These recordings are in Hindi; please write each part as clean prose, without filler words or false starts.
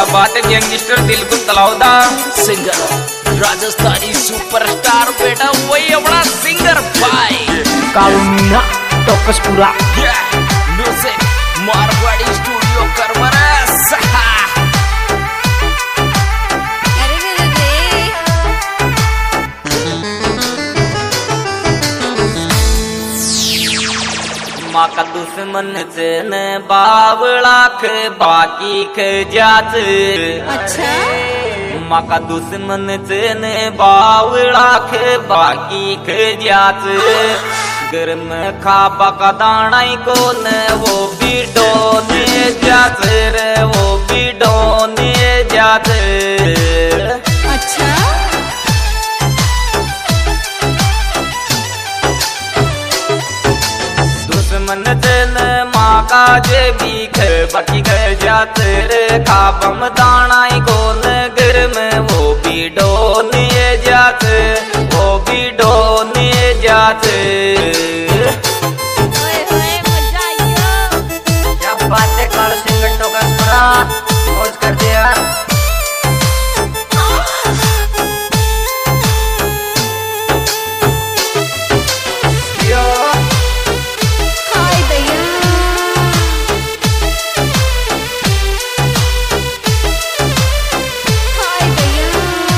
बात है gangster Dilkush Talavda singer Rajasthani superstar बेटा वही अपना सिंगर भाई कालू मीना टोकसपुरा म्यूजिक मारवाड़ी स्टूडियो करवरा माँ का दुश्मन से न बावला के बाकी के जात। अच्छा माँ का दुश्मन से न बावला के बाकी के जात। घर में खापा का दाना को न वो भी डोने जात रे वो भी डोने जात। अच्छा दुश्मन दिन माँ का जे भी खे बाकी खे जाते रे खाबम दाना को नगर में वो भी डोने जाते वो भी डोने जाते। मजा आइयो क्या बातें कर सिंगर टोकसपुरा मौज कर दे यार। हाय दैया हाय दैया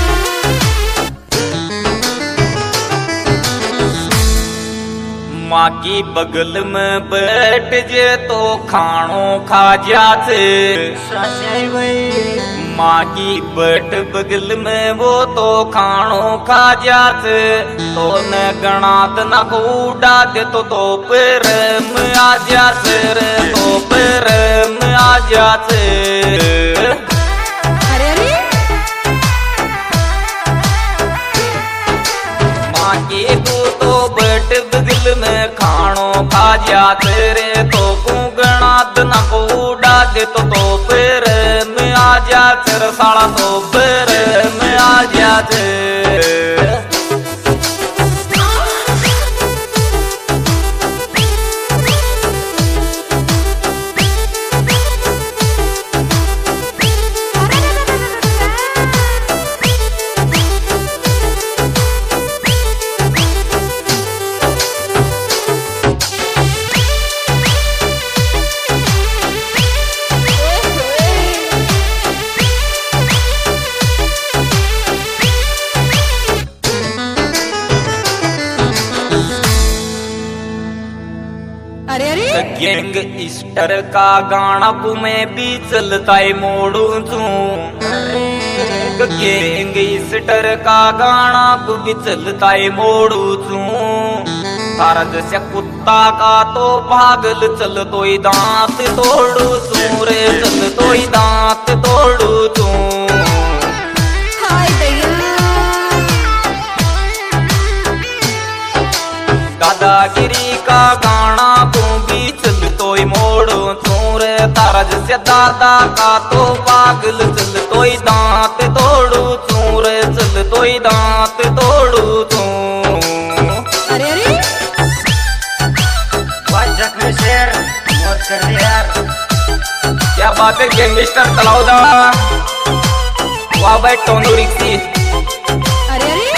माँ की बगल में बैठ जे तो खानो खा जाते। माँ की बैठ बगल में वो तो खानो खा जाते। तो न गणात न उड़ा दे तो पैर में आ जाते रे तो पैर में आ जाते। अरे अरे माँ की तो बैठ बगल में खानो खा जाते रे तो गणात न उड़ा दे तो पैर में आ जाते रे साला तो पैर में आ जाते। अरे अरे गैंग स्टर का गाना को मैं भी चलता है मोड़ू तू। गैंग स्टर का गाना को भी चलता है मोड़ू तू। तारा जैसे कुत्ता का तो पागल चल तो ही दांत तोड़ू तू रे चल तो ही दांत तोड़ू तू। हाय दैया दादागिरी का गाना को भी चल तो ही मोड़ो तू रे तारा जैसे दादा का तो पागल चल तो ही दांत तोड़ू तू रे चल तो ही दांत तोड़ू तू। अरे अरे जख्मी शेर मौज कर दे यार। क्या बात है गैंगस्टर तलावदा वाह भाई टोनू रिक्सी। अरे अरे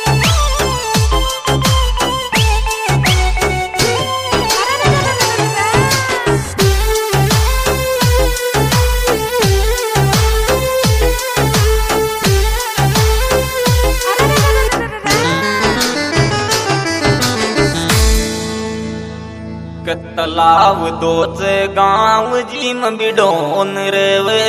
तालाब दोच गाँव जी में बिडोन रेवे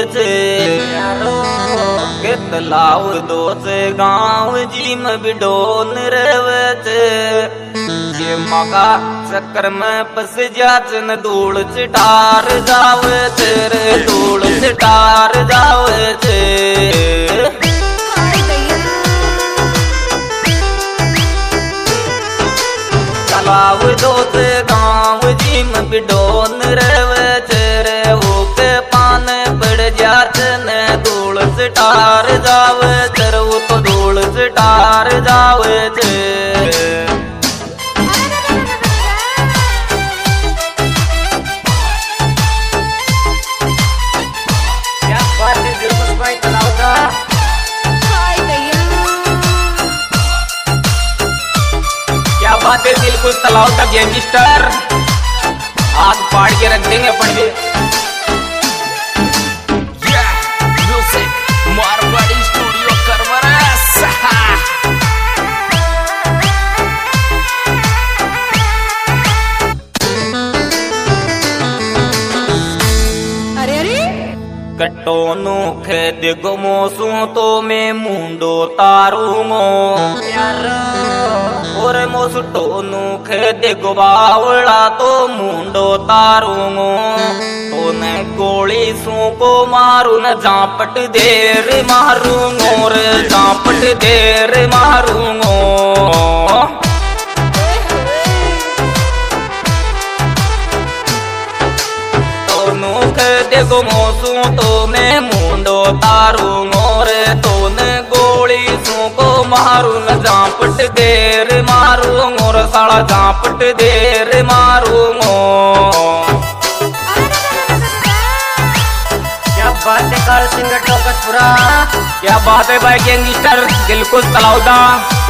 के तालाब दोच गाँव जी में बिडोन रेवे ये मगा चक्कर में फंस जात न धूल चिटार जावे तेरे धूल चिटार जावे थे। हाय दैया तालाब दोच गाँव जी में बिडोन रेवे तेरे हो के पाने पड़ जात ने धूल सिटार जावे तेरे वो तो धूल सिटार जावे थे। क्या बात है बात है, दिल को तलाव का गैंगस्टर आग पाड़ के रख देंगे अपन भी। Music Marwari studio Karwara. अरे अरे कटोनु खेद गुमोसू तो मैं मुंडो तारूंगो और मोसटोनु खेद गुबावड़ा तो मुंडो तारूंगो तो न गोली सू को मारू न झापट देर मारूंगो रे झापट देर मारूंगो। देखो मोसू तो मैं मुंडो तारूंगो रे तो न गोली सू को मारू न झापट देर मारूंगो रे साला झापट देर मारूंगो। क्या बात है कार सिंगर टोकसपुरा। क्या बात है भाई गैंगस्टर दिल को तलाउदा।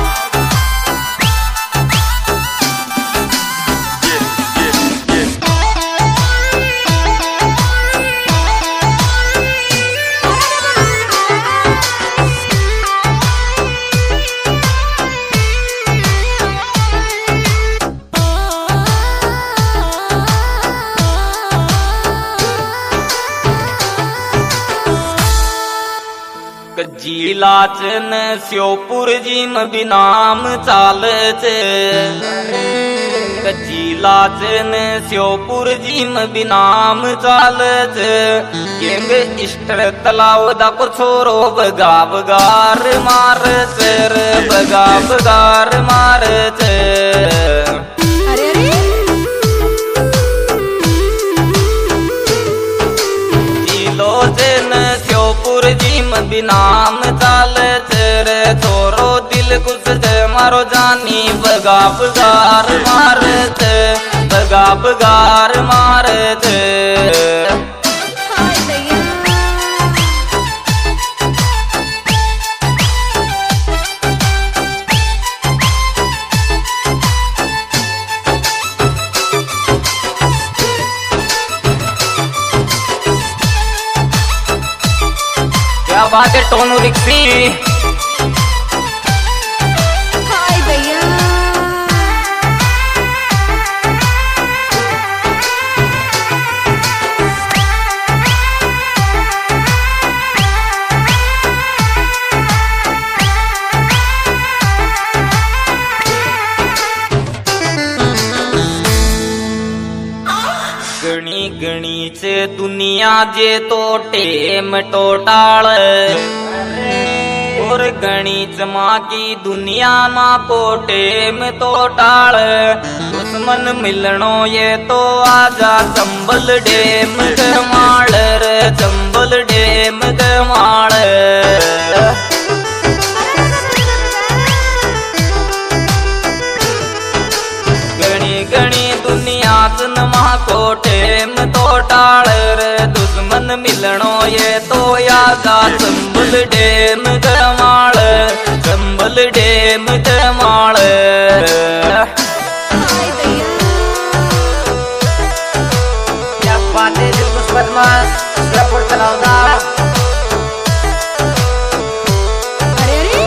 जिला चन श्योपुर जी में भी नाम चाले छे। जिला चन श्योपुर जी में भी नाम चाले छे। गेंग इष्टर तलाव दा को छोरो बगा बगार मार छे रे बगा बगार मार छे। अरे अरे जिलो चन श्योपुर जी में भी नाम चाले छे रे छोरो दिल कुछ छे मारो जानी बगा बगार मार छे बगा बगार मार छे। हाय दैया क्या बात है टोनू रिक्सी। हाय दैया गणी गणी चे दुनिया जे तो टेम टोटाल और गणी चमा की दुनिया ना को टेम टोटाल। दुश्मन मिलनो ये तो आजा चंबल डेम गमाल रे चंबल डेम गमाल। गणी गणी दुनिया नमा को टेम तो टाल रे दुश्मन मिलनो ये तो यादा चंबल डेम गमाल चंबल डेम गमाल। हाय दैया क्या बात है दिल कुछ बदमाश रपोर्ट चलाऊंगा। अरे अरे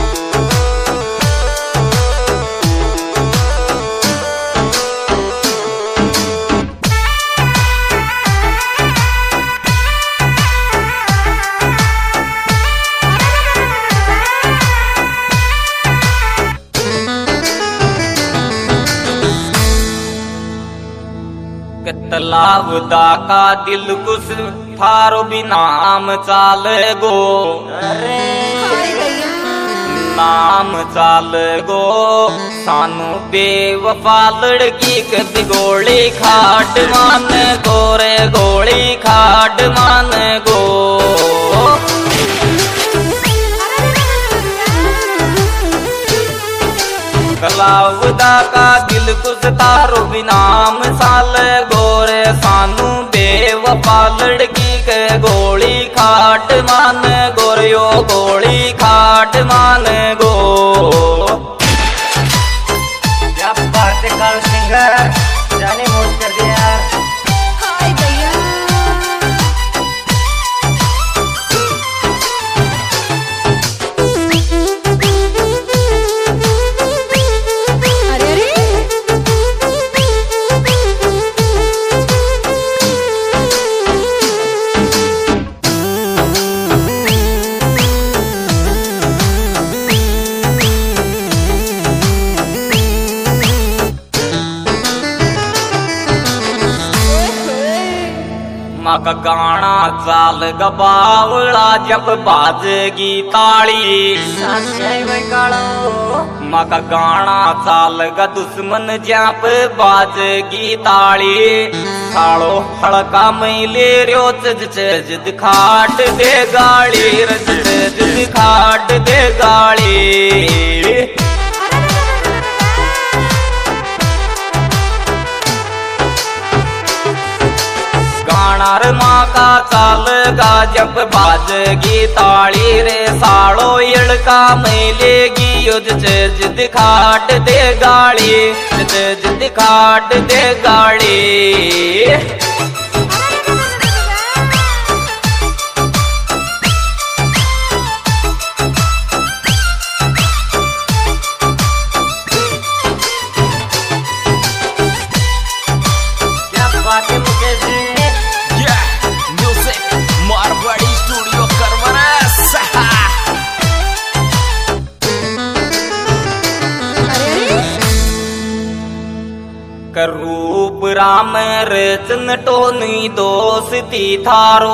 तलाव दा का दिल कुछ थारो भी नाम चाले गो हाय दैया नाम चाल गो सानू बेवफा लड़की कद गोली खाट मान गो रे गोली खाट मान गो। कलावदा का दिल कुछ तारो भी नाम साल गोरे सानू बेवफा लड़की के गोली खाट मान गोरियो गोली खाट मान गो। क्या बात है कालू सिंगर जाने मौज कर दिया यार। हाय भैया अरे अरे माका गाना चाल गबावला जब बाजेगी ताली। साथ भाई कालो माका गाना चाल ग दुश्मन जब बाजेगी ताली। साड़ो हड़का मैले रो चज दिखाट दे गाड़ी रज दिखाट दे गाड़ी। गानार माँ का चालगा जब बाजगी ताली रे साड़ो इड़का मिलेगी युद्ध चज दिखाट दे गाड़ी चज दिखाट दे गाड़ी। क्या बात है Mukesh ji. Yeah, music, Marwari studio Karwara. अरे अरे कर रूप राम रचन टोनी दोस्ती थारो।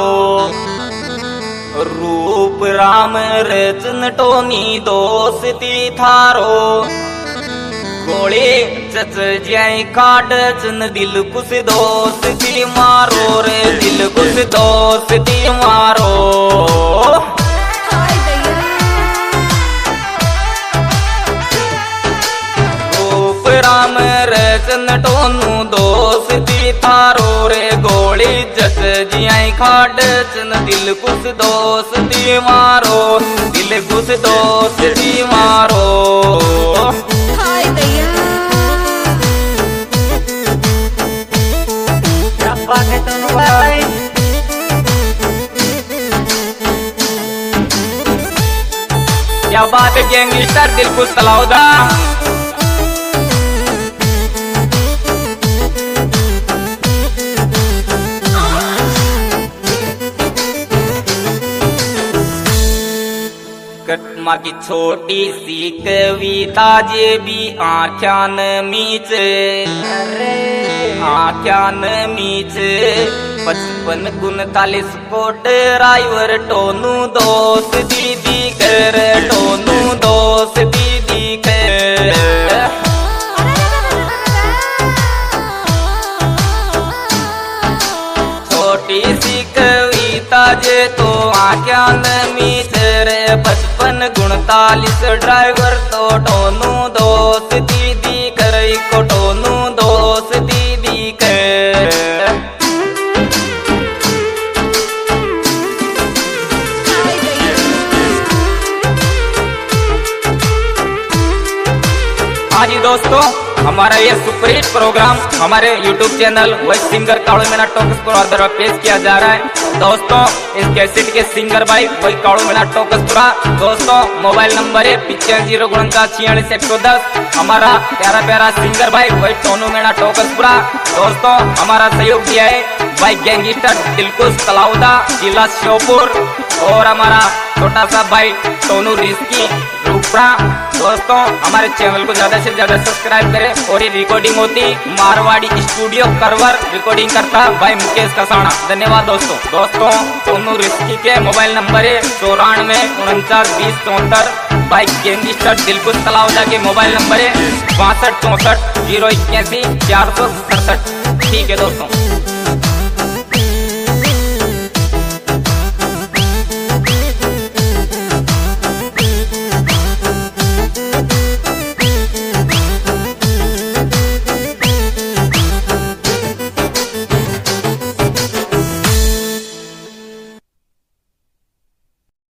रूप राम रचन टोनी दोस्ती थारो। गोले चच जाए काट चन दिल कुछ दोस्ती मारो रे दिल कुछ दोस्ती मारो। हाय भैया रूप राम रचन टोनू दोस्ती थारो रे गोली जस जियाई खाट चन दिल कुछ दोस्ती मारो दिल कुछ दोस्ती मारो। हाय भैया क्या बात है तनु भाई। क्या बात है गैंगस्टर दिल कुछ तलाउदा। माँ की छोटी सी कविता जे भी आख्यान मीच आख्यान मीच 55 39 कोट ड्राइवर टोनू दोस्त दीदी कर टोनू दोस्त दीदी कर। छोटी सी कविता जे तो आख्यान मीच 55 39 ड्राइवर तो टोनू दोस्त दीदी कर को टोनू दोस्त दीदी कर। हाय भैया हाँ जी दोस्तों हमारा ये सुपरहिट प्रोग्राम हमारे YouTube चैनल वही सिंगर कालू मीना टॉक्स पर पेश किया जा रहा है। दोस्तों इस कैसेट के सिंगर भाई वही कालू मीना टॉक्स। दोस्तों मोबाइल नंबर है 9509466110। हमारा प्यारा प्यारा सिंगर भाई वही टोनू मीना टॉक्स। दोस्तों हमारा सहयोग दिया है भाई गैंगस्टर दिलकुश तलाउदा जिला श्योपुर और हमारा छोटा सा भाई टोनू रिस्की रूपरा। दोस्तों हमारे चैनल को ज्यादा से ज्यादा सब्सक्राइब करें और ये रिकॉर्डिंग होती मारवाड़ी स्टूडियो करवर रिकॉर्डिंग करता भाई मुकेश कसाना। धन्यवाद दोस्तों। दोस्तों टोनू रिस्की के मोबाइल नंबर है 94 49 20 74। भाई गैंगस्टर दिलकुश तलाउदा के मोबाइल नंबर है 62 64 081 467। ठीक है दोस्तों।